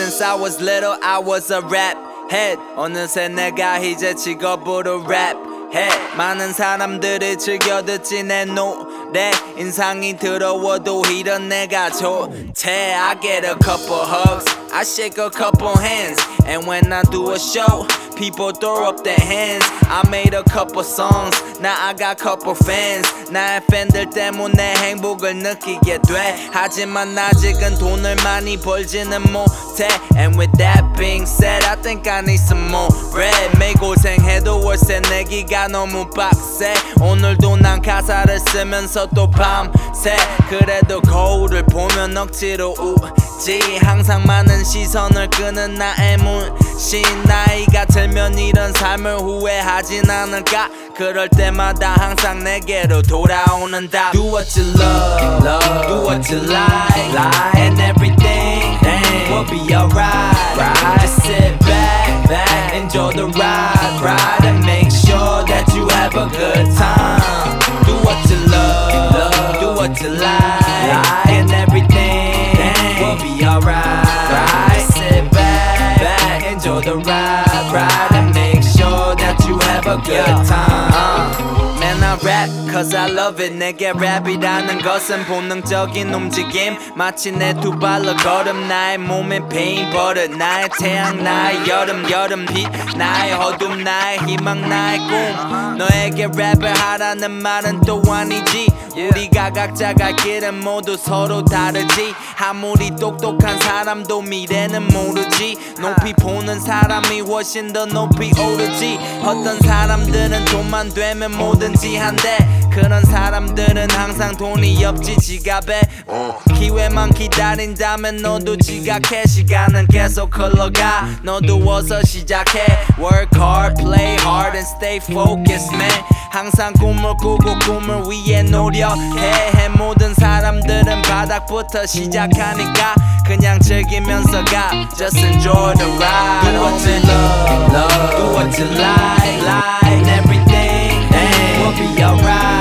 since I was little I was a rap head. 어느새 내가 이제 직업으로 랩 해. 많은 사람들이 즐겨 듣지 내 노래. 인상이 더러워도 이런 내가 좋대. I get a couple hugs, I shake a couple hands, and when I do a show people throw up their hands. I made a couple songs, now I got couple fans. 나의 팬들 때문에 행복을 느끼게 돼. 하지만 아직은 돈을 많이 벌지는 못해. And with that being said, I think I need some more bread. 매일 고생해도 월세 내기가 너무 빡세. 오늘도 난 가사를 쓰면서 또 밤새. 그래도 거울을 보면 억지로 웃지. 항상 많은 시선을 끄는 나의 문신. 나이가 들면 이런 삶을 후회하진 않을까. 그럴 때마다 항상 내게로 돌아오는 답. Do what you love, do what you like, and everything will be alright. Just sit back, enjoy the ride, and make sure that you have a good time. Do what you love, do what you like, and everything will be alright. Just sit back, enjoy the ride, and make sure that you have a good time. Man, I rap cause I love it. 내게 랩이라는 것은 본능적인 움직임. 마치 내 두 발로 걸음. 나의 몸에 pain 버릇. 나의 태양 나의 여름 빛. 나의 어둠 나의 희망 나의 꿈. 너에게 랩을 하라는 말은 또 아니지. 우리가 각자 갈 길은 모두 서로 다르지. 아무리 똑똑한 사람도 미래는 모르지. 높이 보는 사람이 훨씬 더 높이 오르지. 어떤 사람들은 돈만 되면 뭐든지 한대. 그런 사람들은 항상 돈이 없지 지갑에. 기회만 기다린다면 너도 지각해. 시간은 계속 흘러가. 너도 어서 시작해. Work hard, play hard and stay focused man. 항상 꿈을 꾸고 꿈을 위해 노력해. 모든 사람들은 바닥부터 시작하니까 그냥 즐기면서 가. Just enjoy the ride. Do what you love, do what you like, and everything will be alright.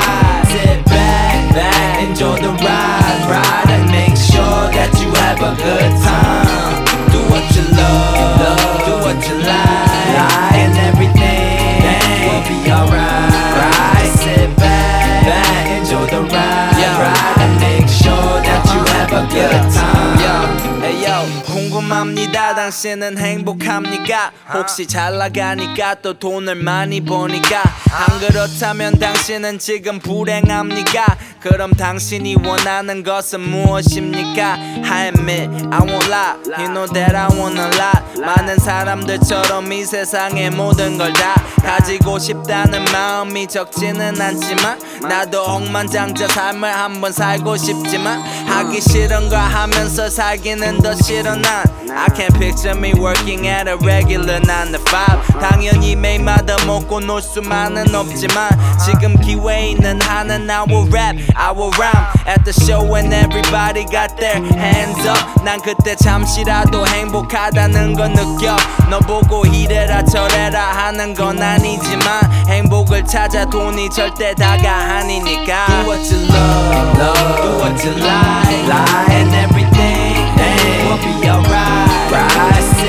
Sit back, enjoy the ride, and make sure that you have a good time. Do what you love, do what you like, and everything will be alright. Sit back, enjoy the ride, and make sure that you have a good time. Hey yo, 궁금합니다. 당신은 행복합니까? 혹시 잘 나가니까 또 돈을 많이 버니까? 안 그렇다면 당신은 지금 불행합니까? 그럼 당신이 원하는 것은 무엇입니까? I admit I won't lie, you know that I want a lot. 많은 사람들처럼 이 세상의 모든 걸 다 가지고 싶다는 마음이 적지는 않지만 나도 억만장자 삶을 한번 살고 싶지만 하기 싫은 걸 하면서 살기는 더 싫어 난. I can't picture me working at a regular 9 to 5. 당연히 매일마다 먹고 놀 수만은 없지만 지금 기회 있는 한은 I will rap, I will rhyme at the show when everybody got their hands up. 난 그때 잠시라도 행복하다는 걸 느껴. 너 보고 이래라 저래라 하는 건 아니지만 행복을 찾아 돈이 절대 다가 아니니까. Do what you love, do what you like, and everything will be alright.